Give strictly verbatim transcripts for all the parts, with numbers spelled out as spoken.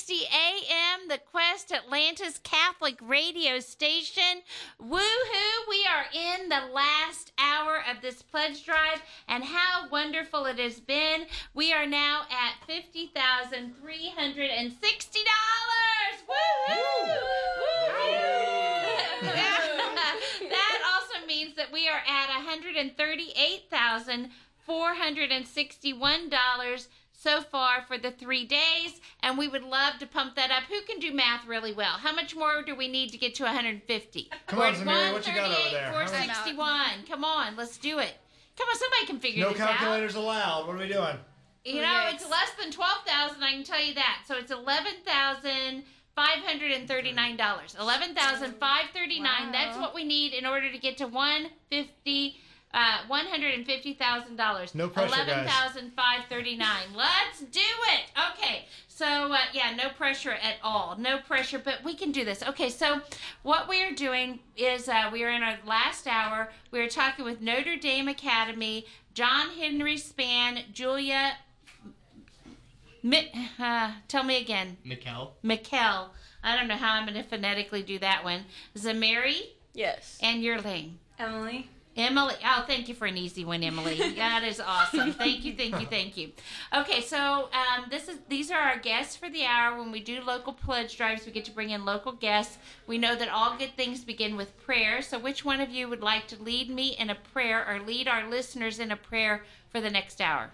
sixty A M, the Quest Atlanta's Catholic radio station. Woohoo! We are in the last hour of this pledge drive, and how wonderful it has been. We are now at fifty thousand three hundred sixty dollars. Woohoo! Woo! That also means that we are at one hundred thirty-eight thousand four hundred sixty-one dollars so far for the three days, and we would love to pump that up. Who can do math really well? How much more do we need to get to one hundred fifty? Come on, Zamiri, what you got over there? four sixty-one. Come on, let's do it. Come on, somebody can figure no this out. No calculators allowed. What are we doing? You know, it's less than twelve thousand dollars, I can tell you that. So it's eleven thousand five hundred thirty-nine dollars. eleven thousand five hundred thirty-nine dollars. Wow. That's what we need in order to get to one hundred fifty Uh, one hundred fifty thousand dollars. No pressure, guys. eleven thousand five hundred thirty-nine dollars. Let's do it. Okay. So, uh, yeah, no pressure at all. No pressure, but we can do this. Okay, so what we are doing is uh, we are in our last hour. We are talking with Notre Dame Academy, John Henry Span, Julia, Mi- uh, tell me again. Mikkel. Mikkel. I don't know how I'm going to phonetically do that one. Zamiri? Yes. And your name? Emily. Emily. Oh, thank you for an easy one, Emily. That is awesome. Thank you, thank you, thank you. Okay, so um, this is these are our guests for the hour. When we do local pledge drives, we get to bring in local guests. We know that all good things begin with prayer. So which one of you would like to lead me in a prayer or lead our listeners in a prayer for the next hour?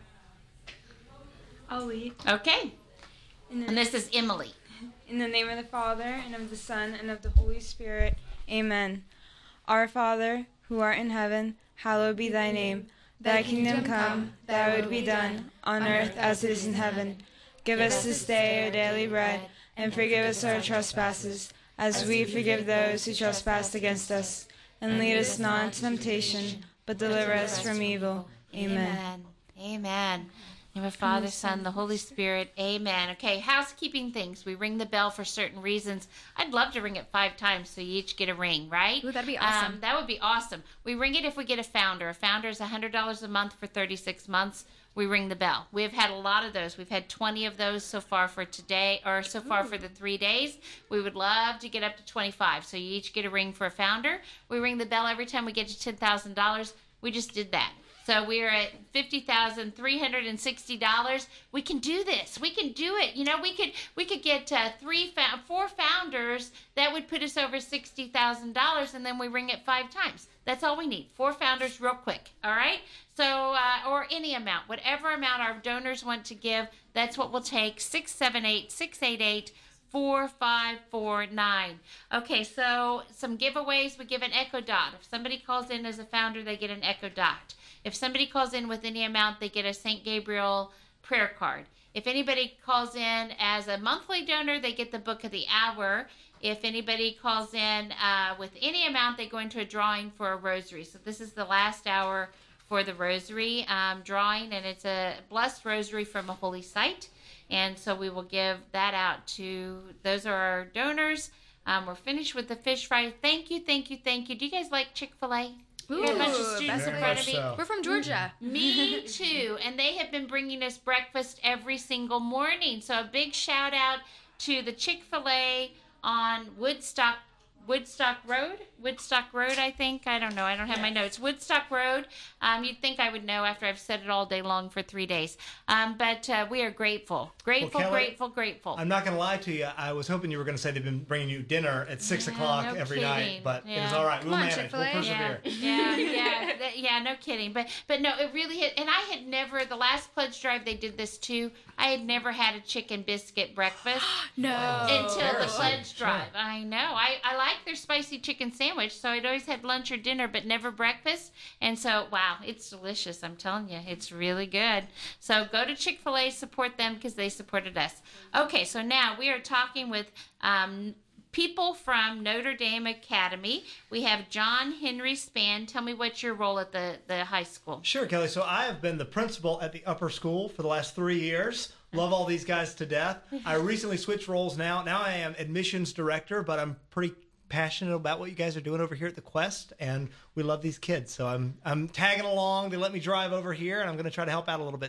I'll lead. Okay. The, and this is Emily. In the name of the Father, and of the Son, and of the Holy Spirit. Amen. Our Father, who art in heaven, hallowed be thy name. Thy kingdom come, thy will be done, on earth as it is in heaven. Give us this day our daily bread, and forgive us our trespasses, as we forgive those who trespass against us. And lead us not into temptation, but deliver us from evil. Amen. Amen. In the Father, Son, the Holy Spirit. Amen. Okay, housekeeping things. We ring the bell for certain reasons. I'd love to ring it five times so you each get a ring, right? Ooh, that'd be awesome. Um, that would be awesome. We ring it if we get a founder. A founder is one hundred dollars a month for thirty-six months. We ring the bell. We've had a lot of those. We've had twenty of those so far for today, or so far Ooh. for the three days. We would love to get up to twenty-five. So you each get a ring for a founder. We ring the bell every time we get to ten thousand dollars. We just did that. So we're at fifty thousand three hundred sixty dollars. We can do this. We can do it. You know, we could we could get uh, three, four founders. That would put us over sixty thousand dollars, and then we ring it five times. That's all we need. Four founders real quick, all right? So, uh, or any amount, whatever amount our donors want to give, that's what we'll take, six seven eight, six eight eight, four five four nine. Okay, so some giveaways. We give an Echo Dot. If somebody calls in as a founder, they get an Echo Dot. If somebody calls in with any amount, they get a Saint Gabriel prayer card. If anybody calls in as a monthly donor, they get the Book of the Hour. If anybody calls in uh, with any amount, they go into a drawing for a rosary. So this is the last hour for the rosary um, drawing, and it's a blessed rosary from a holy site. And so we will give that out to, those are our donors. Um, we're finished with the fish fry. Thank you, thank you, thank you. Do you guys like Chick-fil-A? Ooh, a bunch of students in front of me. So. We're from Georgia. Me too. And they have been bringing us breakfast every single morning. So a big shout out to the Chick-fil-A on Woodstock Woodstock Road? Woodstock Road, I think. I don't know. I don't have my notes. Woodstock Road. Um, you'd think I would know after I've said it all day long for three days. Um, but uh, we are grateful. Grateful, well, Kelly, grateful, grateful. I'm not going to lie to you. I was hoping you were going to say they've been bringing you dinner at six Yeah, o'clock no every kidding. night. But Yeah. it was all right. Come We'll on, manage. Chick-fil-A. We'll persevere. Yeah, yeah, yeah, that- yeah, no kidding. But but no, it really hit. And I had never, the last pledge drive, they did this too. I had never had a chicken biscuit breakfast No. until the Embarrassing. pledge Sure. drive. I know. I, I like their spicy chicken sandwich, so I'd always had lunch or dinner, but never breakfast. And so, wow, it's delicious. I'm telling you, it's really good. So go to Chick-fil-A, support them because they supported us. Okay, so now we are talking with um, people from Notre Dame Academy. We have John Henry Span. Tell me what's your role at the, the high school. Sure, Kelly. So I have been the principal at the upper school for the last three years. Love all these guys to death. I recently switched roles now. Now I am admissions director, but I'm pretty passionate about what you guys are doing over here at the Quest, and we love these kids. So I'm I'm tagging along. They let me drive over here, and I'm going to try to help out a little bit today.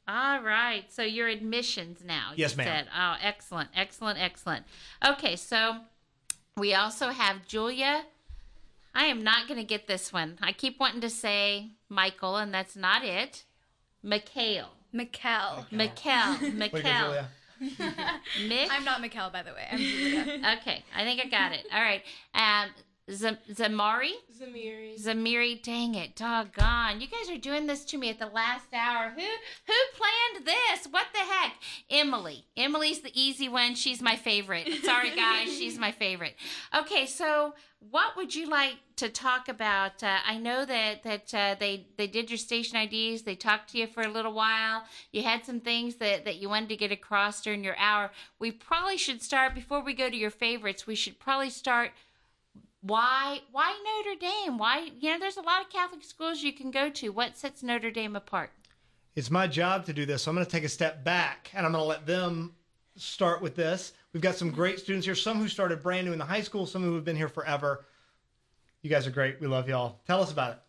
All right. So you're admissions now. Yes, you ma'am. Said. Oh, excellent, excellent, excellent. Okay, so we also have Julia. I am not going to get this one. I keep wanting to say Michael, and that's not it. Mikhail. Mikkel. Mikhail. Way to go, Mikhail. Julia. Mick. I'm not Mikkel, by the way. I'm Julia. Okay, I think I got it. All right. Um, Z- Zamari? Zamiri. Zamiri, dang it, doggone. You guys are doing this to me at the last hour. Who who planned this? What the heck? Emily. Emily's the easy one. She's my favorite. Sorry, guys. She's my favorite. Okay, so what would you like to talk about? Uh, I know that that uh, they, they did your station I Ds. They talked to you for a little while. You had some things that, that you wanted to get across during your hour. We probably should start, before we go to your favorites, we should probably start Why why Notre Dame? Why, you know, there's a lot of Catholic schools you can go to. What sets Notre Dame apart? It's my job to do this, so I'm going to take a step back, and I'm going to let them start with this. We've got some great students here, some who started brand new in the high school, some who have been here forever. You guys are great. We love y'all. Tell us about it.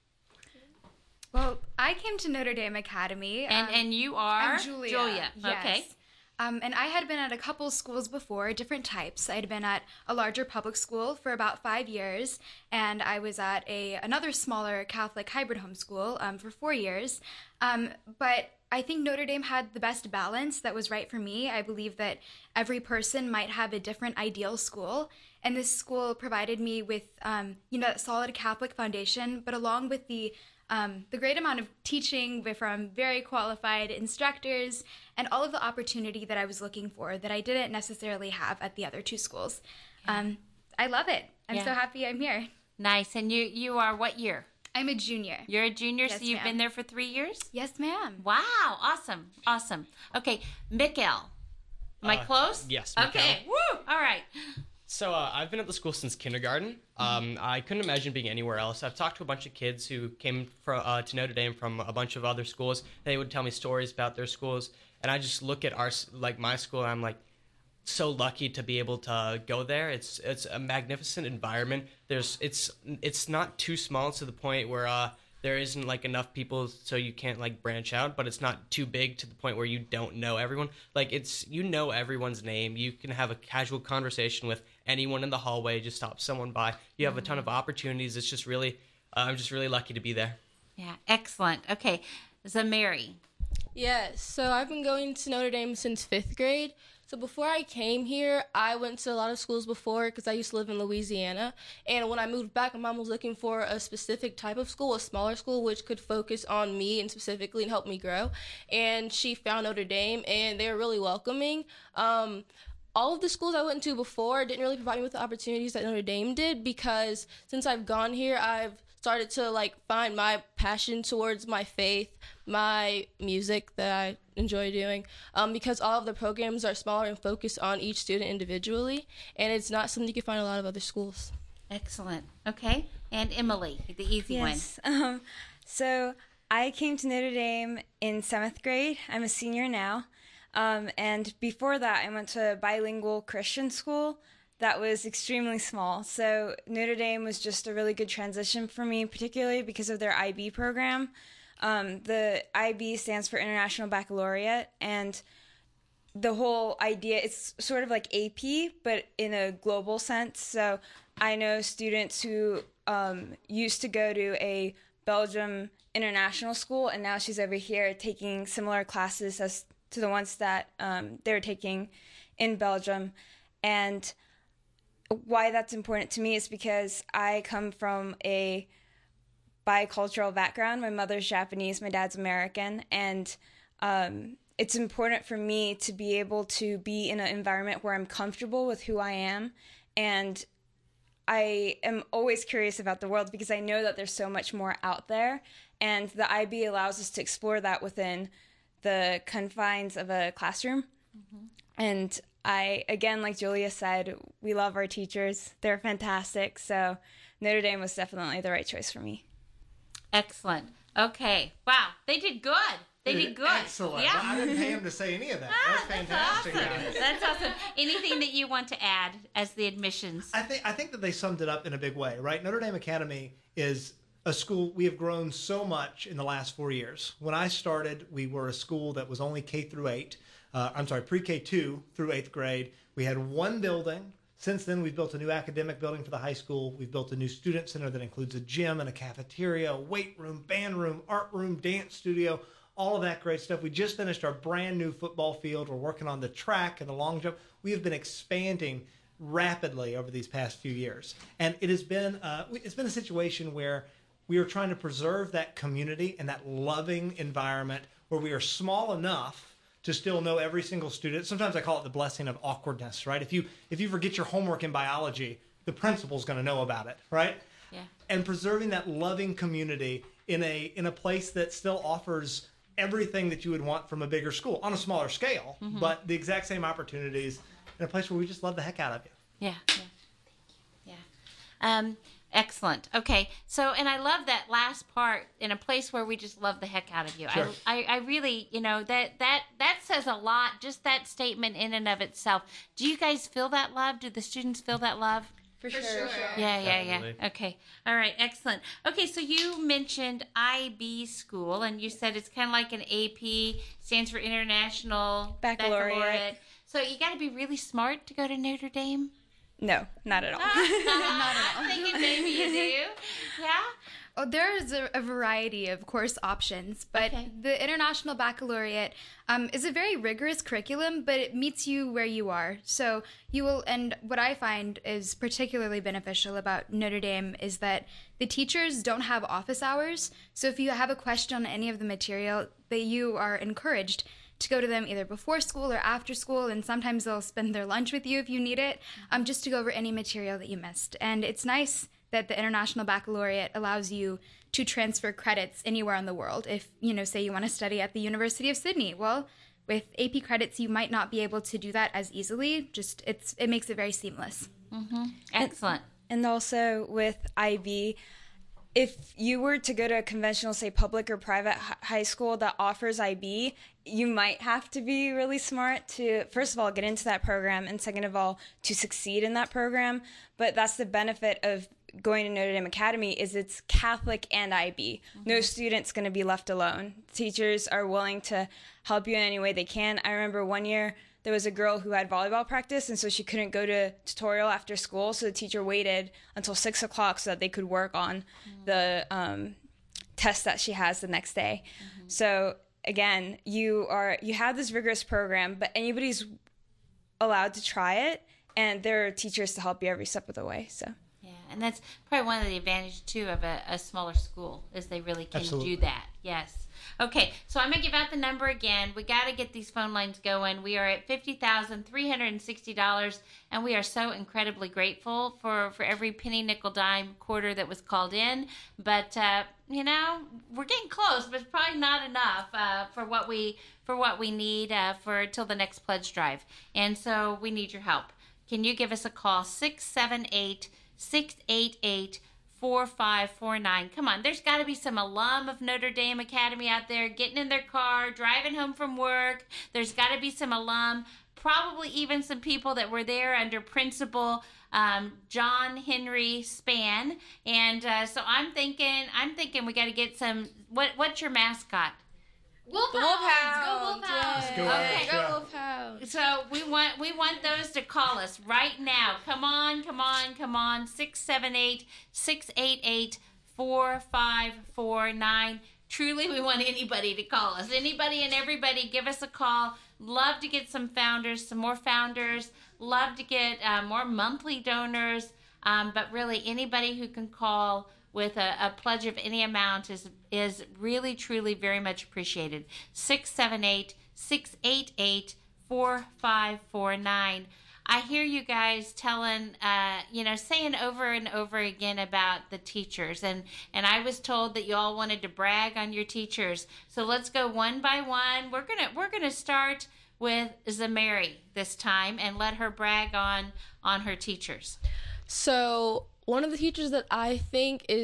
Well, I came to Notre Dame Academy. And um, and you are I'm Julia. Julia. Yes. Okay. Um, and I had been at a couple schools before, different types. I had been at a larger public school for about five years, and I was at a another smaller Catholic hybrid homeschool um, for four years. Um, but I think Notre Dame had the best balance that was right for me. I believe that every person might have a different ideal school, and this school provided me with, um, you know, that solid Catholic foundation, but along with the Um, the great amount of teaching from very qualified instructors and all of the opportunity that I was looking for that I didn't necessarily have at the other two schools. Um, I love it. I'm Yeah. so happy I'm here. Nice. And you you are what year? I'm a junior. You're a junior, Yes, so you've ma'am. been there for three years? Yes, ma'am. Wow. Awesome. Awesome. Okay. Mikkel. Am I Uh, close? yes, Okay. Mikkel. Woo. All right. So uh, I've been at the school since kindergarten. Um, I couldn't imagine being anywhere else. I've talked to a bunch of kids who came from, uh, to Notre Dame from a bunch of other schools. They would tell me stories about their schools, and I just look at our like my school, and I'm like so lucky to be able to go there. It's it's a magnificent environment. There's it's it's not too small to the point where uh, there isn't like enough people so you can't like branch out, but it's not too big to the point where you don't know everyone. Like it's you know everyone's name. You can have a casual conversation with anyone in the hallway. Just stop someone by. You have a ton of opportunities. It's just really uh, I'm just really lucky to be there. Yeah. Excellent. Okay. Zamiri. Yes, so I've been going to Notre Dame since fifth grade. So before I came here, I went to a lot of schools before because I used to live in Louisiana. And when I moved back, my mom was looking for a specific type of school, a smaller school, which could focus on me and specifically and help me grow. And she found Notre Dame, and they were really welcoming. Um, all of the schools I went to before didn't really provide me with the opportunities that Notre Dame did, because since I've gone here, I've started to like find my passion towards my faith, my music that I enjoy doing, um, because all of the programs are smaller and focused on each student individually, and it's not something you can find in a lot of other schools. Excellent. Okay. And Emily, the easy Yes. Um, so I came to Notre Dame in seventh grade. I'm a senior now. Um, and before that, I went to a bilingual Christian school that was extremely small. So Notre Dame was just a really good transition for me, particularly because of their I B program. Um, the I B stands for International Baccalaureate, and the whole idea, it's sort of like A P, but in a global sense. So I know students who um, used to go to a Belgium international school, and now she's over here taking similar classes as to the ones that um, they're taking in Belgium. And why that's important to me is because I come from a bicultural background. My mother's Japanese, my dad's American, and um, it's important for me to be able to be in an environment where I'm comfortable with who I am, and I am always curious about the world because I know that there's so much more out there, and the I B allows us to explore that within the confines of a classroom. Mm-hmm. And I, again, like Julia said, we love our teachers. They're fantastic. So Notre Dame was definitely the right choice for me. Excellent. Okay. Wow. They did good. They did good. Excellent. Yeah. Well, I didn't pay him to say any of that. Ah, That's fantastic, That's awesome. guys. That's awesome. Anything that you want to add as the admissions? I think I think that they summed it up in a big way, right? Notre Dame Academy is a school, we have grown so much in the last four years. When I started, we were a school that was only K through eight. Uh, I'm sorry, pre-K two through eighth grade. We had one building. Since then, we've built a new academic building for the high school. We've built a new student center that includes a gym and a cafeteria, a weight room, band room, art room, dance studio, all of that great stuff. We just finished our brand new football field. We're working on the track and the long jump. We have been expanding rapidly over these past few years. And it has been, uh, it's been a situation where we are trying to preserve that community and that loving environment where we are small enough to still know every single student. Sometimes I call it the blessing of awkwardness, right? If you if you forget your homework in biology, the principal's going to know about it, right? Yeah. And preserving that loving community in a in a place that still offers everything that you would want from a bigger school on a smaller scale, mm-hmm. but the exact same opportunities in a place where we just love the heck out of you. Yeah. Yeah. Thank you. Yeah. Um, Excellent. Okay. So, and I love that last part, in a place where we just love the heck out of you. Sure. I, I, I really, you know, that, that, that says a lot, just that statement in and of itself. Do you guys feel that love? Do the students feel that love? For, For sure. sure. Yeah, yeah, Definitely. yeah. Okay. All right. Excellent. Okay. So you mentioned I B school, and you said it's kind of like an A P, stands for International Baccalaureate. Baccalaureate. So you got to be really smart to go to Notre Dame? No, not at all. Not at all. I'm thinking maybe you do. Yeah? Oh, there's a, a variety of course options, but Okay. the International Baccalaureate um, is a very rigorous curriculum, but it meets you where you are. So you will, and what I find is particularly beneficial about Notre Dame is that the teachers don't have office hours. So if you have a question on any of the material, that you are encouraged to go to them either before school or after school, and sometimes they'll spend their lunch with you if you need it, um, just to go over any material that you missed. And it's nice that the International Baccalaureate allows you to transfer credits anywhere in the world. If, you know, say you want to study at the University of Sydney, well, with A P credits, you might not be able to do that as easily. Just it's it makes it very seamless. Mm-hmm. Excellent. And also with I B, if you were to go to a conventional, say, public or private hi- high school that offers I B, you might have to be really smart to, first of all, get into that program, and second of all, to succeed in that program. But that's the benefit of going to Notre Dame Academy, is it's Catholic and I B. Mm-hmm. No student's going to be left alone. Teachers are willing to help you in any way they can. I remember one year there was a girl who had volleyball practice, and so she couldn't go to tutorial after school, so the teacher waited until six o'clock so that they could work on mm-hmm. the um, test that she has the next day. Mm-hmm. So again, you are you have this rigorous program, but anybody's allowed to try it, and there are teachers to help you every step of the way. So yeah, and that's probably one of the advantages too of a, a smaller school, is they really can Absolutely. do that. Yes. Okay, so I'm gonna give out the number again. We got to get these phone lines going. We are at fifty thousand three hundred sixty dollars, and we are so incredibly grateful for for every penny, nickel, dime, quarter that was called in. But uh, you know, we're getting close, but it's probably not enough uh, for what we for what we need uh, for till the next pledge drive. And so we need your help. Can you give us a call? six seven eight, six eight eight, four five four nine. Come on, there's got to be some alum of Notre Dame Academy out there getting in their car, driving home from work. There's got to be some alum, probably even some people that were there under Principal um, John Henry Span. And uh, so I'm thinking, I'm thinking we got to get some. What What's your mascot? Wolfhounds! Wolfhounds! Go Wolfhounds! Yes. Go Okay. Irish, Go yeah. Wolfhounds! So we want we want those to call us right now. Come on, come on, come on. six seven eight, six eight eight, four five four nine. Truly, we want anybody to call us. Anybody and everybody, give us a call. Love to get some founders, some more founders. Love to get uh, more monthly donors. Um, but really, anybody who can call with a, a pledge of any amount is is really, truly very much appreciated. six seven eight, six eight eight, four five four nine. I hear you guys telling, uh, you know, saying over and over again about the teachers. And, and I was told that you all wanted to brag on your teachers. So let's go one by one. We're gonna we're gonna start with Zamari this time and let her brag on on her teachers. So one of the teachers that I think is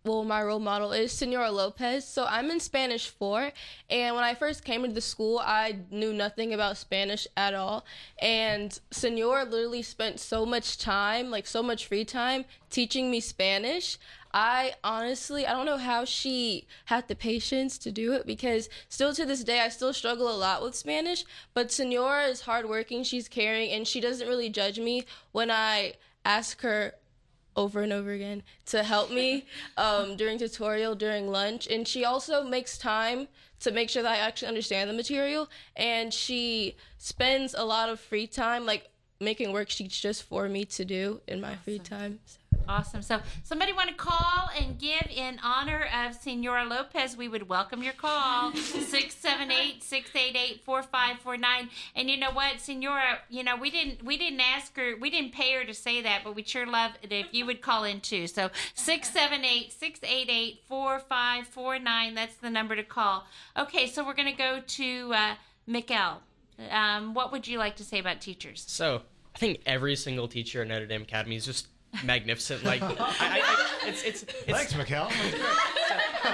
well, my role model is Senora Lopez. So I'm in Spanish four, and when I first came into the school, I knew nothing about Spanish at all. And Senora literally spent so much time, like so much free time, teaching me Spanish. I honestly, I don't know how she had the patience to do it, because still to this day, I still struggle a lot with Spanish. But Senora is hardworking, she's caring, and she doesn't really judge me when I ask her over and over again to help me um, during tutorial, during lunch. And she also makes time to make sure that I actually understand the material. And she spends a lot of free time, like making worksheets just for me to do in my Awesome. free time. So. Awesome. So somebody want to call and give in honor of Senora Lopez, we would welcome your call. six seven eight, six eight eight, four five four nine. And you know what, Senora, you know, we didn't we didn't ask her, we didn't pay her to say that, but we'd sure love it if you would call in too. So six seven eight, six eight eight, four five four nine, that's the number to call. Okay, so we're going to go to uh, Mikkel. Um, what would you like to say about teachers? So I think every single teacher at Notre Dame Academy is just magnificent. Like, I, I, I, it's, it's, it's, Thanks, Mikkel. uh,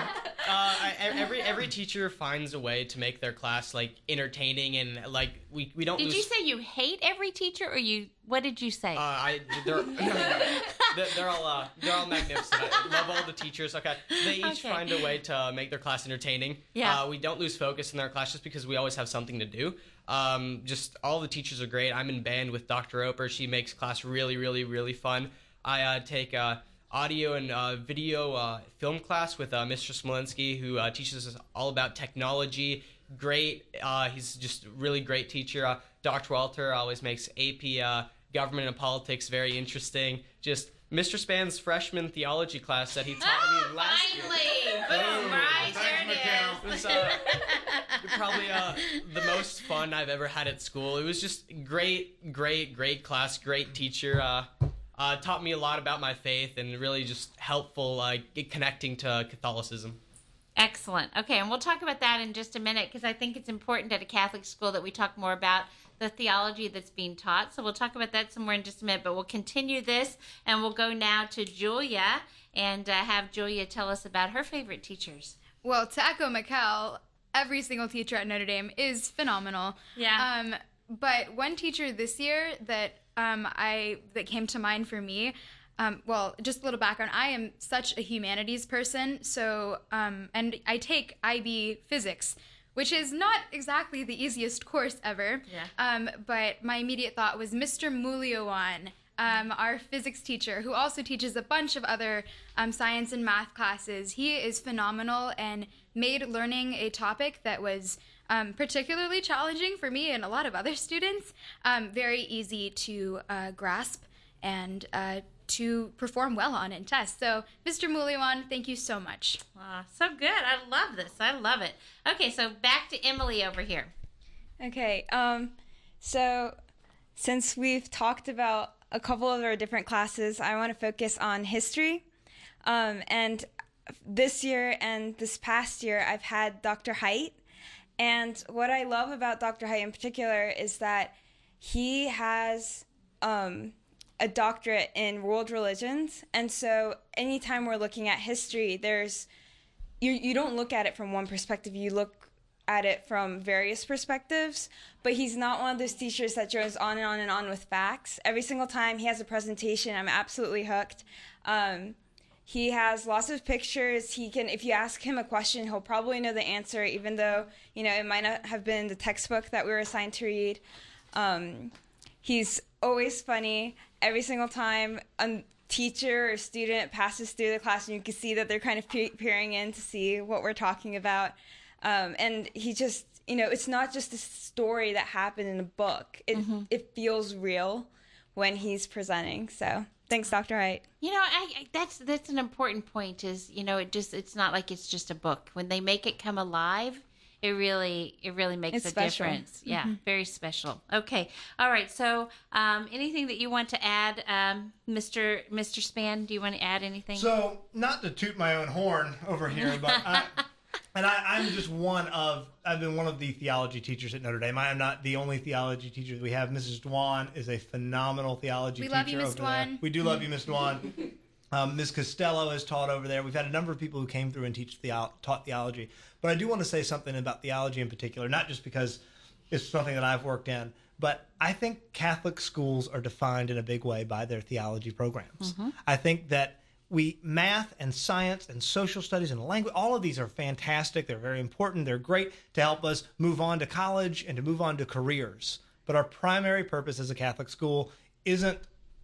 I, every every teacher finds a way to make their class like entertaining, and like we, we don't. Did lose... you say you hate every teacher, or you? What did you say? Uh, I they're they're, they're all uh, they're all magnificent. I love all the teachers. Okay, they each Okay. find a way to make their class entertaining. Yeah. Uh, we don't lose focus in their class just because we always have something to do. Um, just all the teachers are great. I'm in band with Doctor Roper. She makes class really, really, really fun. I uh, take uh, audio and uh, video uh, film class with uh, Mister Smolinski, who uh, teaches us all about technology. Great. Uh, he's just a really great teacher. Uh, Doctor Walter always makes A P uh, Government and Politics very interesting. Just Mister Span's freshman theology class that he taught oh, me last finally! year. Boom, right, there it It is. was uh, probably uh, the most fun I've ever had at school. It was just great, great, great class, great teacher. Uh, uh, taught me a lot about my faith and really just helpful uh, connecting to Catholicism. Excellent. Okay, and we'll talk about that in just a minute, because I think it's important at a Catholic school that we talk more about the theology that's being taught. So we'll talk about that some more in just a minute, but we'll continue this, and we'll go now to Julia and uh, have Julia tell us about her favorite teachers. Well, to echo Mikkel, every single teacher at Notre Dame is phenomenal. Yeah. Um, but one teacher this year that um, I that came to mind for me, um, well, just a little background. I am such a humanities person, so um, and I take I B physics, which is not exactly the easiest course ever. Yeah. Um, but my immediate thought was Mister Mulioan, um, our physics teacher, who also teaches a bunch of other um, science and math classes. He is phenomenal and made learning a topic that was um, particularly challenging for me and a lot of other students um, very easy to uh, grasp and uh, to perform well on in tests. So, Mister Mulioan, thank you so much. Wow, so good. I love this. I love it. Okay, so back to Emily over here. Okay, um, so since we've talked about a couple of our different classes, I want to focus on history. Um, and this year and this past year, I've had Doctor Height. And what I love about Doctor Height in particular is that he has um, a doctorate in world religions. And so anytime we're looking at history, there's you, you don't look at it from one perspective. You look at it from various perspectives, but he's not one of those teachers that goes on and on and on with facts. Every single time he has a presentation, I'm absolutely hooked. Um, he has lots of pictures. He can, if you ask him a question, he'll probably know the answer, even though, you know, it might not have been the textbook that we were assigned to read. Um, he's always funny. Every single time a teacher or student passes through the class, and you can see that they're kind of pe- peering in to see what we're talking about. Um, and he just, you know, it's not just a story that happened in a book. It mm-hmm. it feels real when he's presenting. So thanks, Doctor Height. You know, I, I that's that's an important point. Is you know, it just it's not like it's just a book. When they make it come alive, it really it really makes it's a special. difference. Yeah, mm-hmm. very special. Okay, all right. So, um, anything that you want to add, um, Mister Mister Span? Do you want to add anything? So, not to toot my own horn over here, but I, and I, I'm just one of I've been one of the theology teachers at Notre Dame. I am not the only theology teacher that we have. Missus Dwan is a phenomenal theology we teacher. love you, Miss over there. Dwan. We do love you, Miss Dwan. Um, Miz Costello has taught over there. We've had a number of people who came through and teach theo- taught theology. But I do want to say something about theology in particular, not just because it's something that I've worked in, but I think Catholic schools are defined in a big way by their theology programs. Mm-hmm. I think that we math and science and social studies and language, all of these are fantastic. They're very important. They're great to help us move on to college and to move on to careers. But our primary purpose as a Catholic school isn't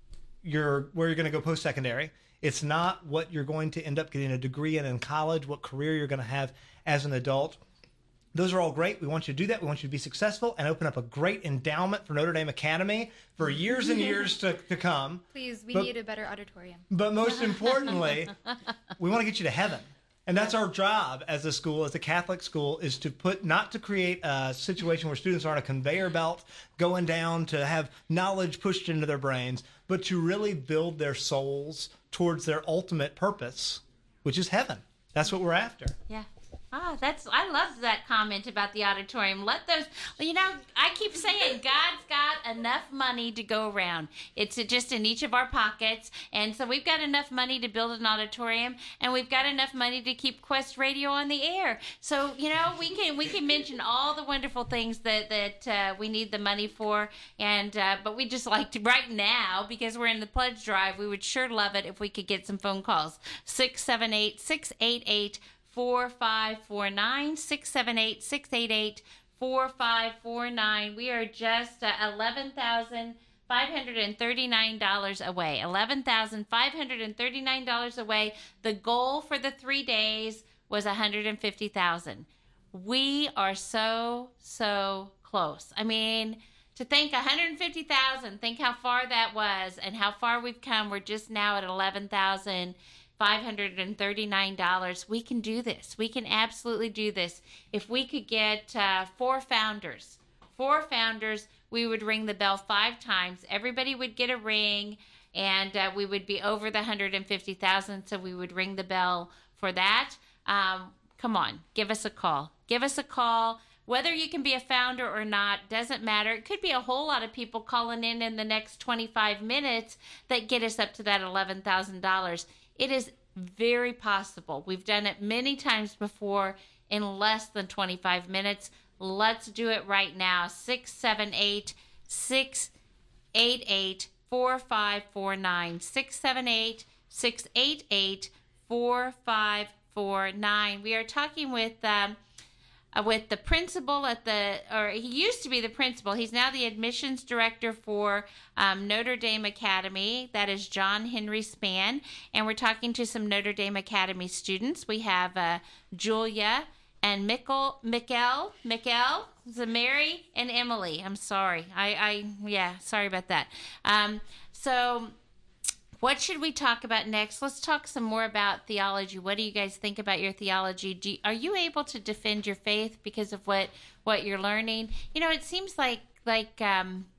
your where you're going to go post-secondary. It's not what you're going to end up getting a degree in in college, what career you're going to have as an adult. Those are all great. We want you to do that. We want you to be successful and open up a great endowment for Notre Dame Academy for years and years to, to come. Please, we but, need a better auditorium. But most importantly, we want to get you to heaven. And that's our job as a school, as a Catholic school, is to put, not to create a situation where students are on a conveyor belt going down to have knowledge pushed into their brains, but to really build their souls towards their ultimate purpose, which is heaven. That's what we're after. Yeah. Ah, that's, I love that comment about the auditorium. Let those, well, you know, I keep saying God's got enough money to go around. It's just in each of our pockets. And so we've got enough money to build an auditorium, and we've got enough money to keep Quest Radio on the air. So, you know, we can, we can mention all the wonderful things that, that uh, we need the money for. And, uh, but we just like to, right now, because we're in the pledge drive, we would sure love it if we could get some phone calls. six seven eight, six eight eight, four five four nine, six seven eight, six eight eight, four five four nine. We are just uh, eleven thousand five hundred thirty-nine dollars away. eleven thousand five hundred thirty-nine dollars away. The goal for the three days was one hundred fifty thousand dollars. We are so, so close. I mean, to think one hundred fifty thousand dollars, think how far that was and how far we've come. We're just now at eleven thousand five hundred thirty-nine dollars. We can do this. We can absolutely do this. If we could get uh, four founders, four founders, we would ring the bell five times. Everybody would get a ring, and uh, we would be over the one hundred fifty thousand dollars, so we would ring the bell for that. Um, come on, give us a call. Give us a call. Whether you can be a founder or not doesn't matter. It could be a whole lot of people calling in in the next twenty-five minutes that get us up to that eleven thousand dollars. It is very possible. We've done it many times before in less than twenty-five minutes. Let's do it right now. six seven eight, six eight eight, four five four nine. six seven eight, six eight eight, four five four nine. We are talking with um, uh, with the principal at the, or he used to be the principal. He's now the admissions director for um, Notre Dame Academy. That is John Henry Spann. And we're talking to some Notre Dame Academy students. We have uh, Julia and Mikkel, Mikkel, Mikkel, Mary, and Emily. I'm sorry. I, I, yeah, sorry about that. Um, so what should we talk about next? Let's talk some more about theology. What do you guys think about your theology? Do you, are you able to defend your faith because of what, what you're learning? You know, it seems like like um,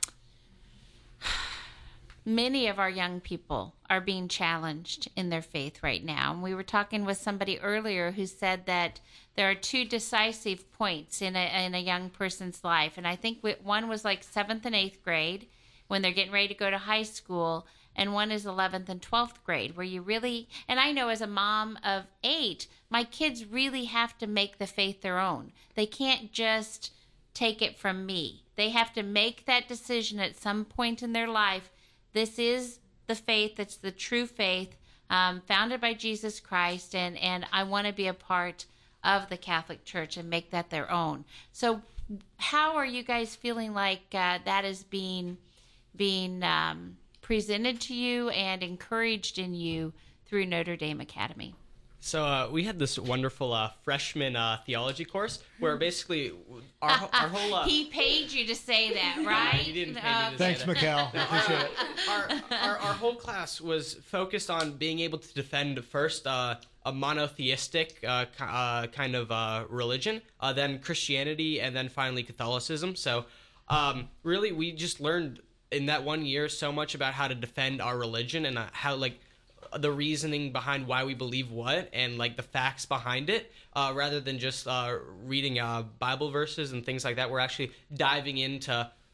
many of our young people are being challenged in their faith right now. And we were talking with somebody earlier who said that there are two decisive points in a, in a young person's life. And I think one was like seventh and eighth grade when they're getting ready to go to high school. And one is eleventh and twelfth grade, where you really, and I know as a mom of eight, my kids really have to make the faith their own. They can't just take it from me. They have to make that decision at some point in their life. This is the faith that's the true faith, um, founded by Jesus Christ, and, and I want to be a part of the Catholic Church and make that their own. So how are you guys feeling like uh, that is being, being um, presented to you and encouraged in you through Notre Dame Academy? So uh, we had this wonderful uh, freshman uh, theology course where basically our, our whole... Uh, he paid you to say that, right? He didn't pay uh, me to Thanks, say that. Mikkel. I appreciate it. Our, our, our whole class was focused on being able to defend first uh, a monotheistic uh, uh, kind of uh, religion, uh, then Christianity, and then finally Catholicism. So um, really we just learned in that one year so much about how to defend our religion and uh, how like the reasoning behind why we believe what and like the facts behind it, uh, rather than just uh, reading uh, Bible verses and things like that. We're actually diving into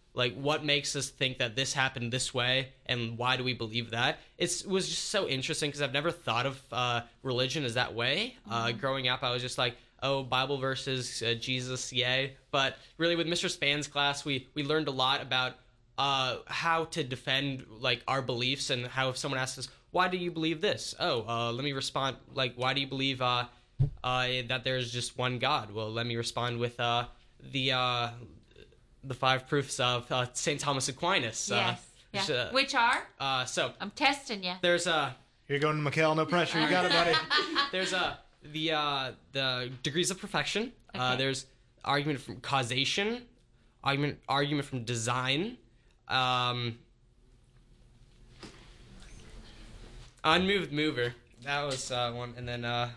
like what makes us think that this happened this way, and why do we believe that? It's, it was just so interesting because I've never thought of uh, religion as that way. Mm-hmm. Uh, growing up, I was just like, oh, Bible verses, uh, Jesus, yay. But really, with Mister Span's class, we we learned a lot about uh, how to defend like our beliefs, and how if someone asks us, why do you believe this? Oh, uh, let me respond like, why do you believe uh, uh, that there's just one God? Well, let me respond with uh, the uh, the five proofs of uh, Saint Thomas Aquinas. Yes. Uh, Yeah. which, uh, Which are? uh, so I'm testing you. there's a You're going to Mikhail, no pressure. You got it, buddy. there's a the uh, the degrees of perfection. Uh, Okay. there's argument from causation, argument argument from design, um, unmoved mover. That was uh, one, and then uh,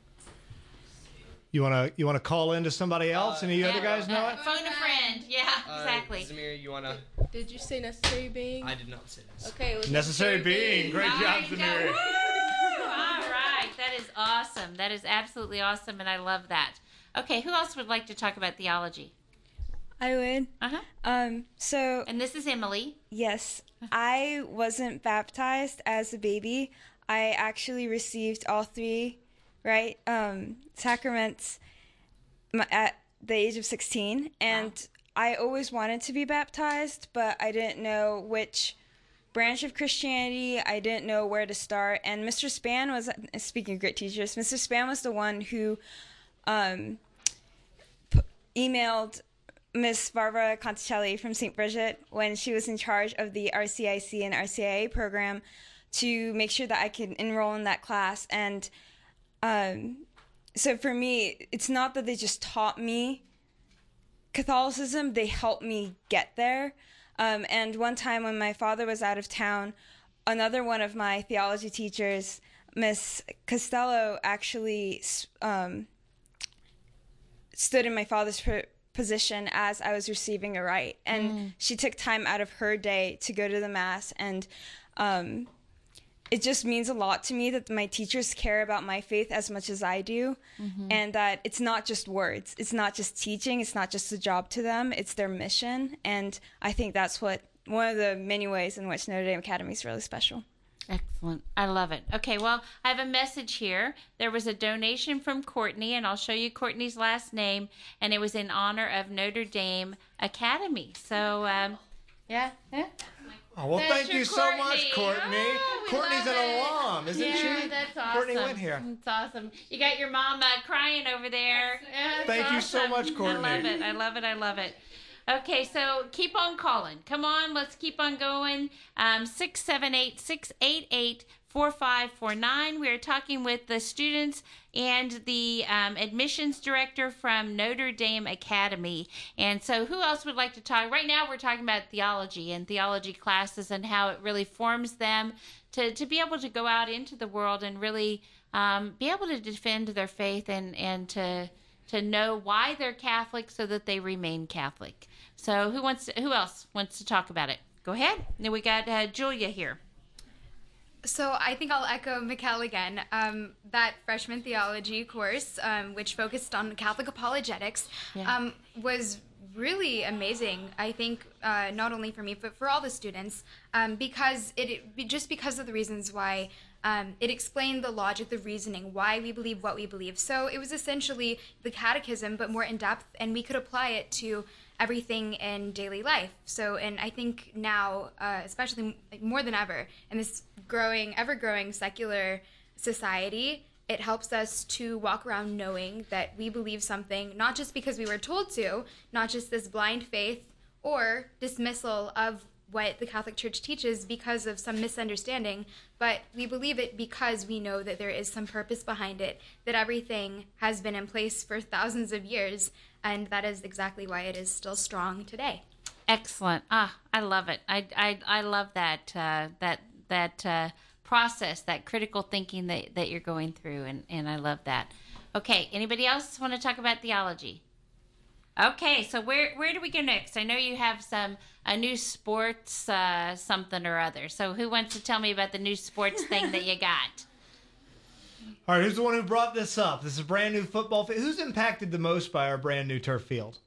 You wanna you wanna call in to somebody else? Any Yeah. other guys know Uh, it? Phone a friend. Yeah, uh, exactly. Zamir, you wanna? Did you say necessary being? I did not say this. Okay, it was Necessary being. Great All job, right, go. Zamir. Woo! All right, that is awesome. That is absolutely awesome, and I love that. Okay, who else would like to talk about theology? I would. Uh huh. Um, so, And this is Emily. yes, I wasn't baptized as a baby. I actually received all three, right, um, sacraments m- at the age of sixteen. And I always wanted to be baptized, but I didn't know which branch of Christianity. I didn't know where to start. And Mister Span was, speaking of great teachers, Mister Span was the one who um, p- emailed Miss Barbara Conticelli from Saint Bridget when she was in charge of the R C I C and R C I A program to make sure that I could enroll in that class. And um, so for me, it's not that they just taught me Catholicism, they helped me get there. Um, and one time when my father was out of town, another one of my theology teachers, Miss Costello, actually um, stood in my father's pr- position as I was receiving a rite. And mm. she took time out of her day to go to the Mass. And um, it just means a lot to me that my teachers care about my faith as much as I do. Mm-hmm. And that it's not just words. It's not just teaching. It's not just a job to them. It's their mission. And I think that's what one of the many ways in which Notre Dame Academy is really special. Excellent. I love it. Okay, well, I have a message here. There was a donation from Courtney, and I'll show you Courtney's last name, and it was in honor of Notre Dame Academy. So, um, yeah. yeah. Oh, well, That's thank your you so much, Courtney. Oh, we Courtney's love an it. alum, isn't yeah, she? That's awesome. Courtney went here. It's awesome. You got your mom uh, crying over there. Yeah, that's Thank you so awesome. much, Courtney. I love it. I love it. I love it. Okay, so keep on calling. Come on, let's keep on going. Um, six seven eight, six eight eight, four five four nine. We are talking with the students and the um, admissions director from Notre Dame Academy. And so who else would like to talk? Right now we're talking about theology and theology classes and how it really forms them to, to be able to go out into the world and really um, be able to defend their faith and, and to to know why they're Catholic so that they remain Catholic. So who wants to, who else wants to talk about it? Go ahead. Then we got uh, Julia here. So I think I'll echo Mikhail again. Um, that freshman theology course, um, which focused on Catholic apologetics, Yeah. um, was really amazing. I think uh, not only for me, but for all the students, um, because it, it just because of the reasons why um, it explained the logic, the reasoning, why we believe what we believe. So it was essentially the catechism, but more in depth, and we could apply it to everything in daily life. So, and I think now, uh, especially like more than ever, in this growing, ever-growing secular society, it helps us to walk around knowing that we believe something, not just because we were told to, not just this blind faith or dismissal of what the Catholic Church teaches because of some misunderstanding, but we believe it because we know that there is some purpose behind it, that everything has been in place for thousands of years, and that is exactly why it is still strong today. Excellent. Ah, I love it. I I, I love that uh, that that uh, process, that critical thinking that, that you're going through, and, and I love that. Okay, anybody else want to talk about theology? Okay, so where where do we go next? I know you have some a new sports uh, something or other. So who wants to tell me about the new sports thing that you got? All right, who's the one who brought this up? This is a brand new football field. Who's impacted the most by our brand new turf field?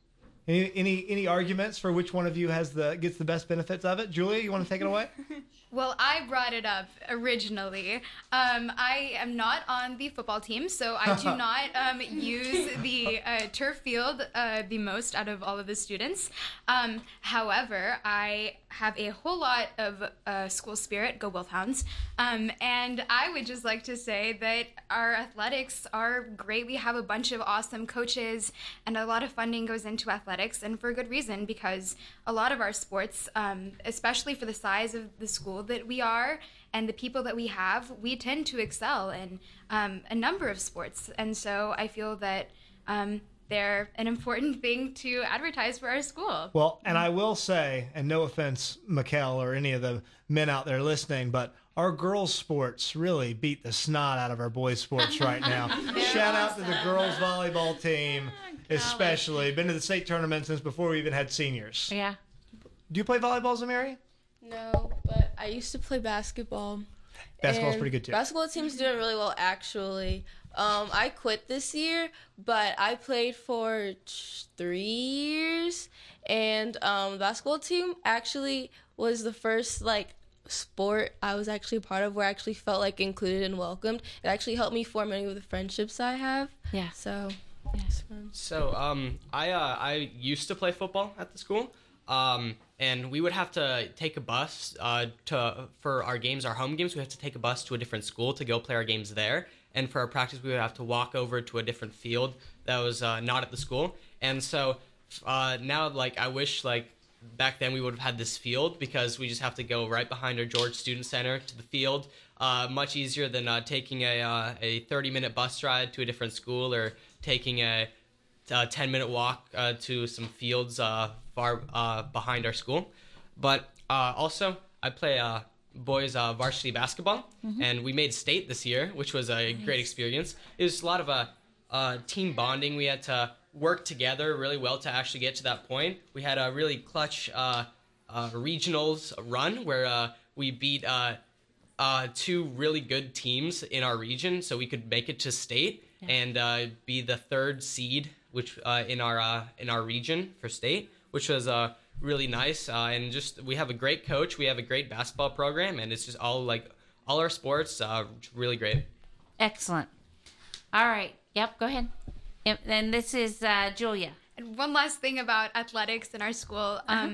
Any, any any arguments for which one of you has the gets the best benefits of it? Julia, you want to take it away? Well, I brought it up originally. Um, I am not on the football team, so I do not um, use the uh, turf field uh, the most out of all of the students. Um, however, I have a whole lot of uh, school spirit, go Wolfhounds, um, and I would just like to say that our athletics are great. We have a bunch of awesome coaches, and a lot of funding goes into athletics, and for good reason, because a lot of our sports, um, especially for the size of the school that we are and the people that we have, we tend to excel in um, a number of sports. And so I feel that um, they're an important thing to advertise for our school. Well, and I will say, and no offense, Mikkel, or any of the men out there listening, but our girls' sports really beat the snot out of our boys' sports right now. Shout out to the girls' volleyball team, especially. Been to the state tournament since before we even had seniors. Yeah. Do you play volleyball, Zamiri? No, but I used to play basketball. Basketball's and pretty good too. Basketball team's doing really well, actually. Um, I quit this year, but I played for t- three years, and um, the basketball team actually was the first like sport I was actually a part of where I actually felt like included and welcomed. It actually helped me form many of the friendships I have. Yeah. So, Yes. So um, I uh, I used to play football at the school. Um, and we would have to take a bus uh, to for our games, our home games. We have to take a bus to a different school to go play our games there. And for our practice, we would have to walk over to a different field that was uh, not at the school. And so uh, now, like, I wish, like, back then we would have had this field because we just have to go right behind our George Student Center to the field. Uh, much easier than uh, taking a uh, a thirty-minute bus ride to a different school or taking a a ten-minute walk uh, to some fields uh, far uh, behind our school. But uh, also, I play uh, boys uh, varsity basketball, mm-hmm. and we made state this year, which was a nice. Great experience. It was a lot of uh, uh, team bonding. We had to work together really well to actually get to that point. We had a really clutch uh, uh, regionals run where uh, we beat uh, uh, two really good teams in our region, so we could make it to state yeah. and uh, be the third seed which uh, in our uh, in our region for state, which was uh, really nice. Uh, and just we have a great coach, we have a great basketball program, and it's just all like all our sports uh, really great. Excellent. All right. Yep. Go ahead. Yep. And this is uh, Julia. And one last thing about athletics in our school. Um, uh-huh.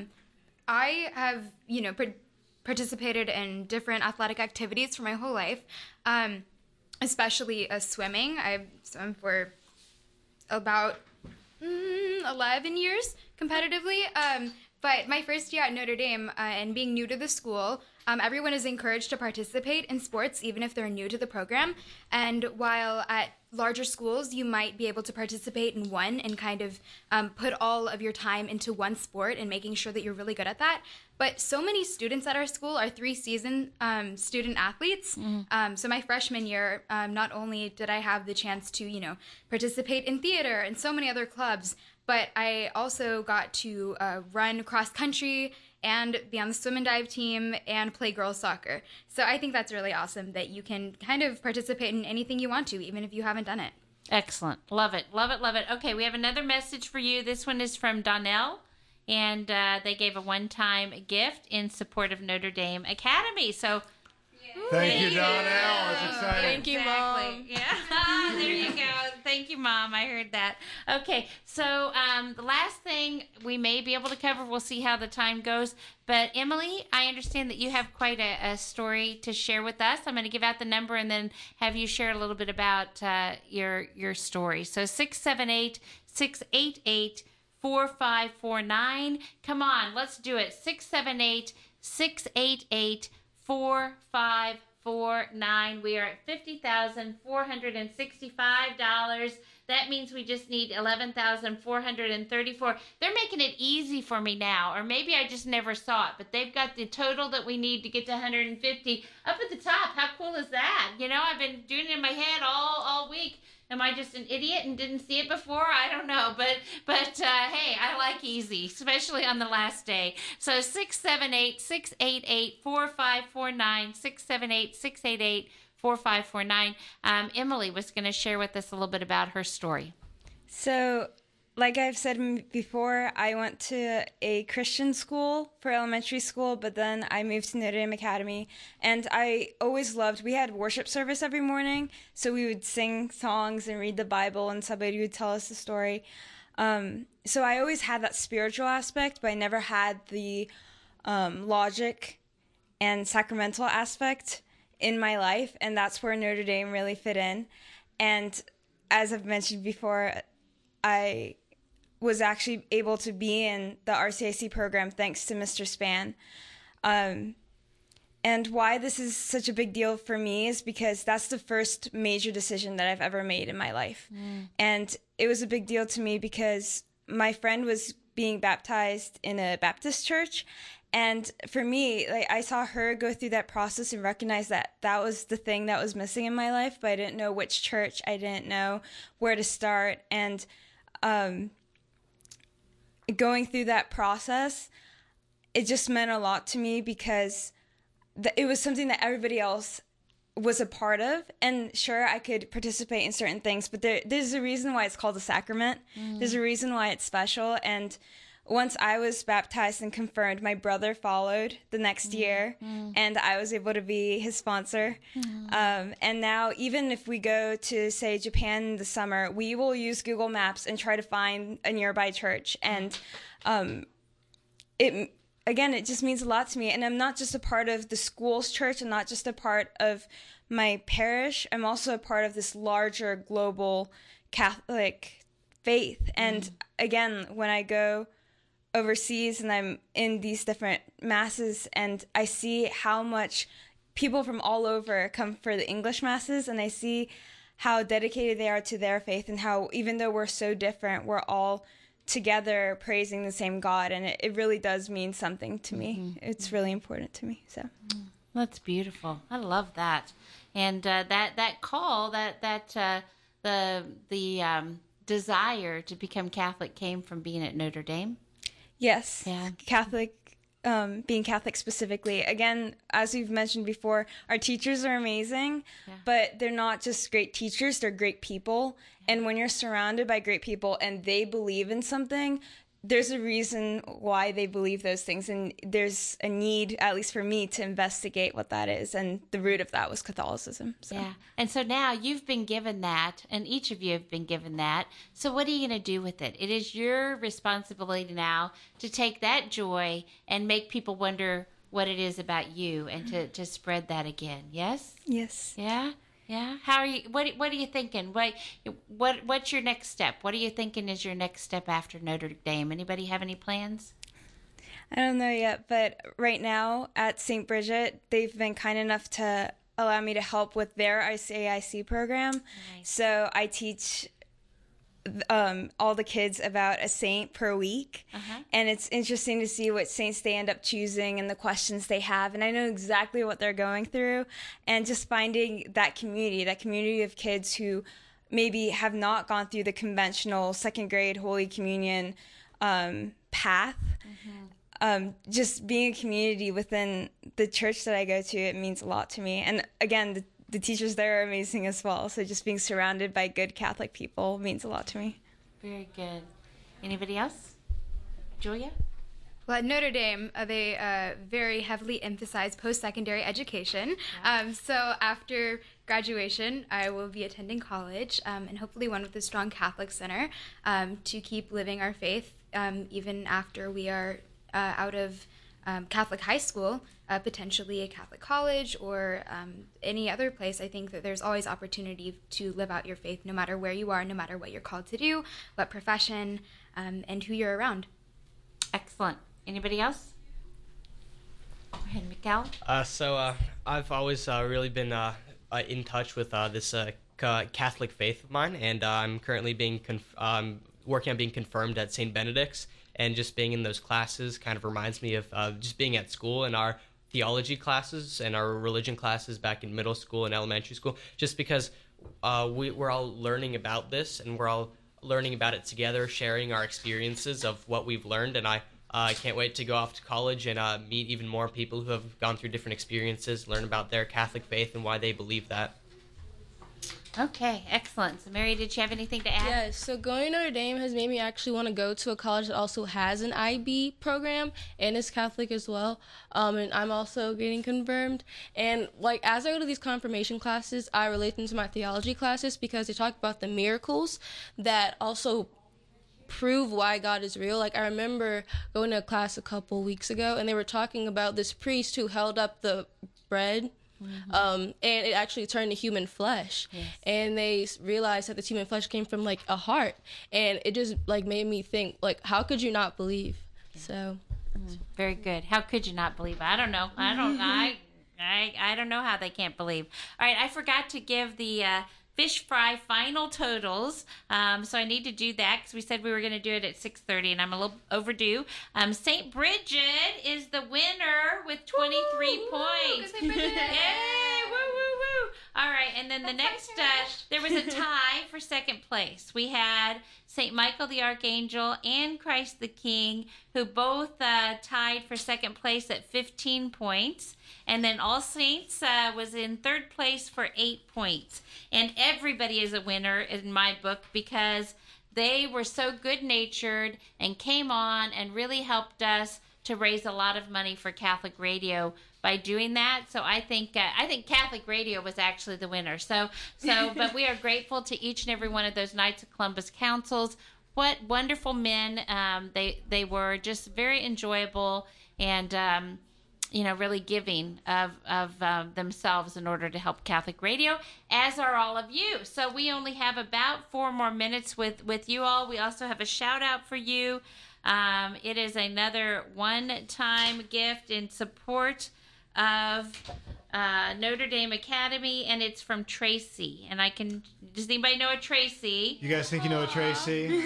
I have you know par- participated in different athletic activities for my whole life, um, especially uh, swimming. I've swum for about mm, eleven years competitively. Um, but my first year at Notre Dame uh, and being new to the school, um, everyone is encouraged to participate in sports even if they're new to the program. And while at larger schools, you might be able to participate in one and kind of um, put all of your time into one sport and making sure that you're really good at that. But so many students at our school are three-season um, student athletes. Mm-hmm. Um, so my freshman year, um, not only did I have the chance to, you know, participate in theater and so many other clubs, but I also got to uh, run cross country and be on the swim and dive team and play girls soccer. So I think that's really awesome that you can kind of participate in anything you want to, even if you haven't done it. Excellent. Love it. Love it. Love it. Okay, we have another message for you. This one is from Donnell, and uh, they gave a one-time gift in support of Notre Dame Academy. So thank you, Donnell. It's exciting. Thank you, exactly. Mom. Yeah, there you go. Thank you, Mom. I heard that. Okay, so um, the last thing we may be able to cover, we'll see how the time goes. But Emily, I understand that you have quite a, a story to share with us. I'm going to give out the number and then have you share a little bit about uh, your your story. So six seven eight, six eight eight, four five four nine. Come on, let's do it. six seven eight, six eight eight, four five four nine. We are at fifty thousand four hundred sixty-five dollars. That means we just need eleven thousand four hundred thirty-four. They're making it easy for me now, or maybe I just never saw it, but they've got the total that we need to get to one hundred fifty up at the top. How cool is that? You know, I've been doing it in my head all, all week. Am I just an idiot and didn't see it before? I don't know. But, but uh, hey, I like easy, especially on the last day. So six seven eight, six eight eight, four five four nine, six seven eight, six eight eight, four five four nine. Um, Emily was going to share with us a little bit about her story. So like I've said m- before, I went to a Christian school for elementary school, but then I moved to Notre Dame Academy. And I always loved, we had worship service every morning, so we would sing songs and read the Bible, and somebody would tell us the story. Um, so I always had that spiritual aspect, but I never had the um, logic and sacramental aspect in my life, and that's where Notre Dame really fit in. And as I've mentioned before, I was actually able to be in the R C I C program thanks to Mister Span. Um, and why this is such a big deal for me is because that's the first major decision that I've ever made in my life. Mm. And it was a big deal to me because my friend was being baptized in a Baptist church. And for me, like, I saw her go through that process and recognize that that was the thing that was missing in my life, but I didn't know which church. I didn't know where to start. And um, going through that process, it just meant a lot to me because th- it was something that everybody else was a part of. And sure, I could participate in certain things, but there, there's a reason why it's called a sacrament. Mm. There's a reason why it's special. And once I was baptized and confirmed, my brother followed the next mm. year, mm. and I was able to be his sponsor. Mm. Um, and now, even if we go to, say, Japan in the summer, we will use Google Maps and try to find a nearby church. And um, it again, it just means a lot to me. And I'm not just a part of the school's church. I'm not just a part of my parish. I'm also a part of this larger global Catholic faith. And mm. again, when I go overseas and I'm in these different masses and I see how much people from all over come for the English masses, and I see how dedicated they are to their faith and how even though we're so different, we're all together praising the same God, and it, it really does mean something to me. Mm-hmm. It's really important to me. So that's beautiful. I love that. And uh, that that call, that that uh, the the um, desire to become Catholic came from being at Notre Dame. Yes, yeah. Catholic, um, being Catholic specifically. Again, as we've mentioned before, our teachers are amazing, yeah. but they're not just great teachers, they're great people. Yeah. And when you're surrounded by great people and they believe in something, there's a reason why they believe those things. And there's a need, at least for me, to investigate what that is. And the root of that was Catholicism. So. Yeah. And so now you've been given that, and each of you have been given that. So what are you going to do with it? It is your responsibility now to take that joy and make people wonder what it is about you and to, to spread that again. Yes? Yes. Yeah? Yeah. How are you? What What are you thinking? What What What's your next step? What are you thinking is your next step after Notre Dame? Anybody have any plans? I don't know yet, but right now at Saint Bridget, they've been kind enough to allow me to help with their R C A I C program. Nice. So I teach um, all the kids about a saint per week. Uh-huh. And it's interesting to see what saints they end up choosing and the questions they have. And I know exactly what they're going through. And just finding that community, that community of kids who maybe have not gone through the conventional second grade Holy Communion um, path. Mm-hmm. Um, just being a community within the church that I go to, it means a lot to me. And again, the The teachers there are amazing as well. So just being surrounded by good Catholic people means a lot to me. Very good. Anybody else? Julia? Well, at Notre Dame, uh, they uh, very heavily emphasize post-secondary education. Yeah. Um, so after graduation, I will be attending college um, and hopefully one with a strong Catholic center um, to keep living our faith um, even after we are uh, out of um, Catholic high school. Uh, potentially a Catholic college or um, any other place. I think that there's always opportunity to live out your faith no matter where you are, no matter what you're called to do, what profession, um, and who you're around. Excellent. Anybody else? Go ahead, Mikkel. Uh, so uh, I've always uh, really been uh, uh, in touch with uh, this uh, Catholic faith of mine, and uh, I'm currently being conf- um, working on being confirmed at Saint Benedict's, and just being in those classes kind of reminds me of uh, just being at school and our theology classes and our religion classes back in middle school and elementary school, just because uh, we, we're all learning about this and we're all learning about it together, sharing our experiences of what we've learned. And I uh, can't wait to go off to college and uh, meet even more people who have gone through different experiences, learn about their Catholic faith and why they believe that. Okay, excellent. So, Mary, did you have anything to add? Yes, so going to Notre Dame has made me actually want to go to a college that also has an I B program and is Catholic as well. Um, and I'm also getting confirmed. And like as I go to these confirmation classes, I relate them to my theology classes because they talk about the miracles that also prove why God is real. Like I remember going to a class a couple weeks ago, and they were talking about this priest who held up the bread. Mm-hmm. Um, and it actually turned to human flesh. Yes. And they s- realized that this human flesh came from like a heart, and it just like made me think like, how could you not believe? Yeah. So mm, very good. How could you not believe? I don't know. I don't. I, I I don't know how they can't believe. All right, I forgot to give the uh, fish fry final totals, um, so I need to do that because we said we were going to do it at six thirty, and I'm a little overdue. Um, Saint Bridget is the winner with twenty-three Woo, points. Woo, Yay! Woo, woo, woo. All right, and then the next, uh, there was a tie for second place. We had Saint Michael the Archangel and Christ the King, who both uh, tied for second place at fifteen points. And then All Saints uh, was in third place for eight points. And everybody is a winner in my book because they were so good-natured and came on and really helped us to raise a lot of money for Catholic Radio by doing that. So I think uh, I think Catholic Radio was actually the winner. So so but we are grateful to each and every one of those Knights of Columbus councils. What wonderful men um, they they were, just very enjoyable and um, you know, really giving of of um, themselves in order to help Catholic Radio, as are all of you. So we only have about four more minutes with with you all. We also have a shout out for you. Um, it is another one-time gift in support of uh, Notre Dame Academy, and it's from Tracy. And I can, does anybody know a Tracy? You guys think you know a Tracy?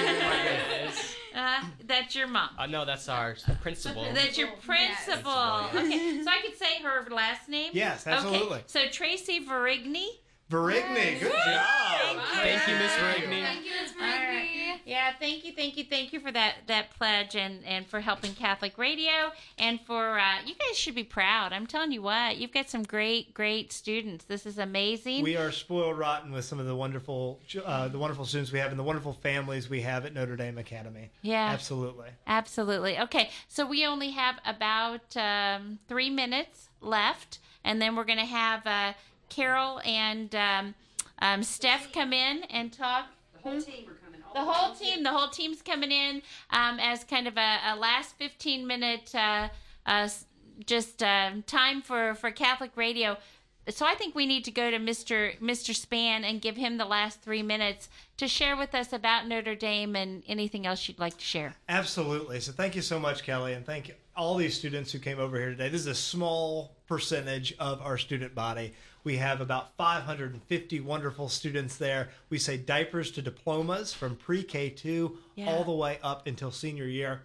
Uh, that's your mom. Uh, no, that's our principal. That's your principal. Yes. Okay, so I could say her last name? Yes, absolutely. Okay, so Tracy Verigny. Verigny, good job. Thank you, Miss Verigny. Thank you, Miss All right. Brady. Yeah, thank you, thank you, thank you for that that pledge and, and for helping Catholic Radio and for uh, you guys should be proud. I'm telling you what, you've got some great great students. This is amazing. We are spoiled rotten with some of the wonderful uh, the wonderful students we have and the wonderful families we have at Notre Dame Academy. Yeah, absolutely, absolutely. Okay, so we only have about um, three minutes left, and then we're going to have uh, Carol and um, um, Steph come in and talk. The whole team are coming. The whole team, the whole team's coming in um, as kind of a, a last fifteen minute uh, uh, just uh, time for, for Catholic Radio. So I think we need to go to Mister Mister Span and give him the last three minutes to share with us about Notre Dame and anything else you'd like to share. Absolutely. So thank you so much, Kelly, and thank all these students who came over here today. This is a small percentage of our student body. We have about five hundred fifty wonderful students there. We say diapers to diplomas from pre-K two Yeah. all the way up until senior year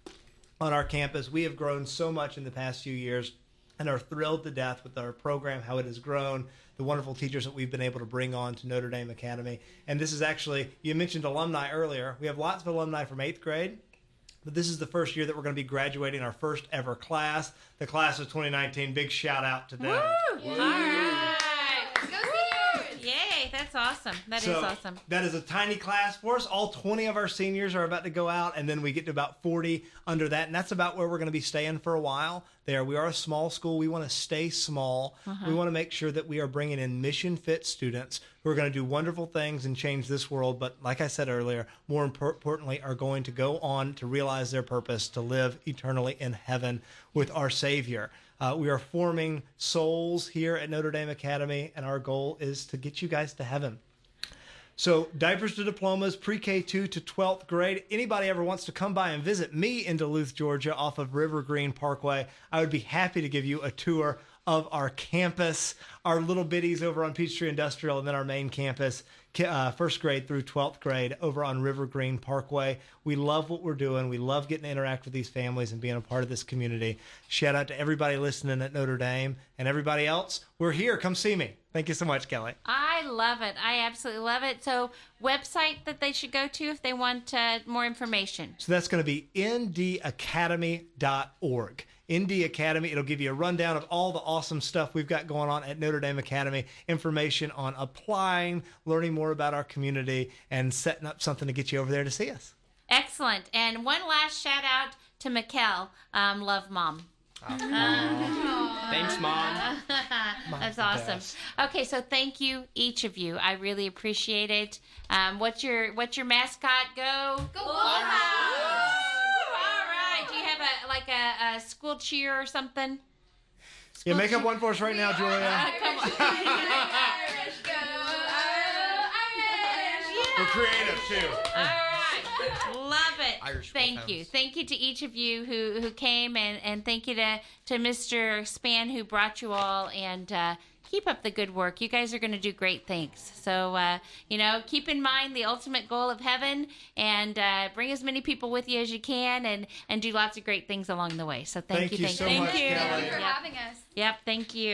on our campus. We have grown so much in the past few years and are thrilled to death with our program, how it has grown, the wonderful teachers that we've been able to bring on to Notre Dame Academy. And this is actually, you mentioned alumni earlier. We have lots of alumni from eighth grade. But this is the first year that we're going to be graduating our first ever class, the class of twenty nineteen. Big shout out to them. Woo! All right. Go Seniors! Yay, that's awesome. That is So, awesome. That is a tiny class for us. All twenty of our seniors are about to go out, and then we get to about forty under that, and that's about where we're going to be staying for a while. There, we are a small school. We want to stay small. Uh-huh. We want to make sure that we are bringing in mission-fit students who are going to do wonderful things and change this world, but like I said earlier, more importantly, are going to go on to realize their purpose, to live eternally in heaven with our Savior. Uh, we are forming souls here at Notre Dame Academy, and our goal is to get you guys to heaven. So diapers to diplomas, pre-K two to twelfth grade. Anybody ever wants to come by and visit me in Duluth, Georgia, off of River Green Parkway, I would be happy to give you a tour of our campus, our little biddies over on Peachtree Industrial, and then our main campus, uh, first grade through twelfth grade over on River Green Parkway. We love what we're doing. We love getting to interact with these families and being a part of this community. Shout out to everybody listening at Notre Dame and everybody else. We're here. Come see me. Thank you so much, Kelly. I love it. I absolutely love it. So, website that they should go to if they want uh, more information. So that's going to be n d academy dot org. Indy Academy. It'll give you a rundown of all the awesome stuff we've got going on at Notre Dame Academy, information on applying, learning more about our community, and setting up something to get you over there to see us. Excellent. And one last shout out to Mikkel. Um, love, Mom. Thanks, Mom. That's awesome. Okay, so thank you, each of you. I really appreciate it. Um, what's your what's your mascot? Go. Go Bullhouse! All right. Do you have a like a, a school cheer or something? Yeah, School make up cheer? one for us right now, Julia. Uh, come on. Irish, go Irish! We're creative too. All right. Love it. Irish thank Wolfhounds. you. Thank you to each of you who, who came, and, and thank you to, to Mister Span who brought you all, and uh, keep up the good work. You guys are going to do great things. So, uh, you know, keep in mind the ultimate goal of heaven, and uh, bring as many people with you as you can, and, and do lots of great things along the way. So thank, Thank you. you Thank so you. much, Thank you Kelly. for Yep. having us. Yep. Thank you.